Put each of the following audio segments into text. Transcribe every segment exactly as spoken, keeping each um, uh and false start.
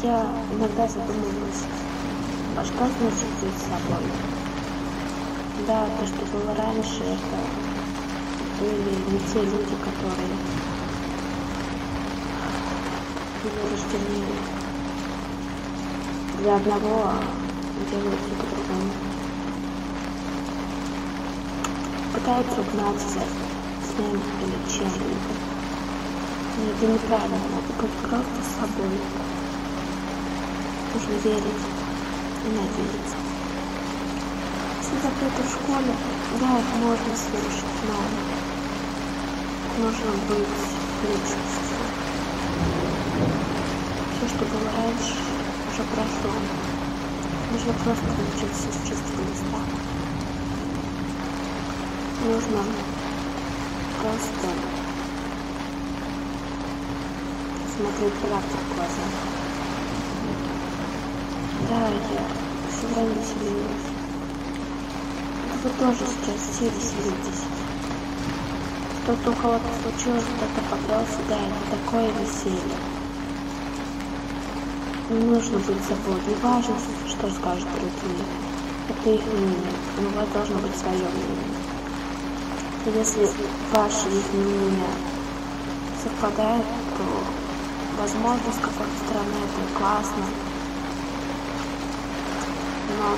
Я иногда задумываюсь, а что значит быть собой? Да, то, что было раньше, это были не те люди, которые были рождены для одного, а делают все по-другому. Пытаются угнаться за кем или чем-либо. Но это неправильно, надо быть просто собой. Нужно верить и надеяться. Если запреты в школе, да, их можно слушать, но нужно быть личностью. Все, что было раньше, уже прошло. Нужно просто научиться с чистого листа. Нужно просто смотреть правде в глаза. Да, я все время веселилась. Вы тоже сейчас все веселитесь. Что-то у кого-то случилось, кто-то подрался, да, это такое веселье. Не нужно быть собой, не важно, что скажут другие. Это их мнение, но у вас должно быть свое мнение. И если ваше и их мнение совпадает, то, возможно, с какой-то стороны это классно. Но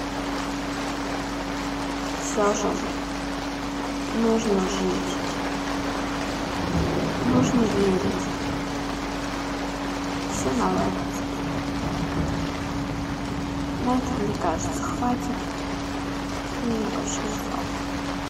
все же нужно жить, нужно верить. Все наладится. На это, мне кажется, хватит. И больше не хватит.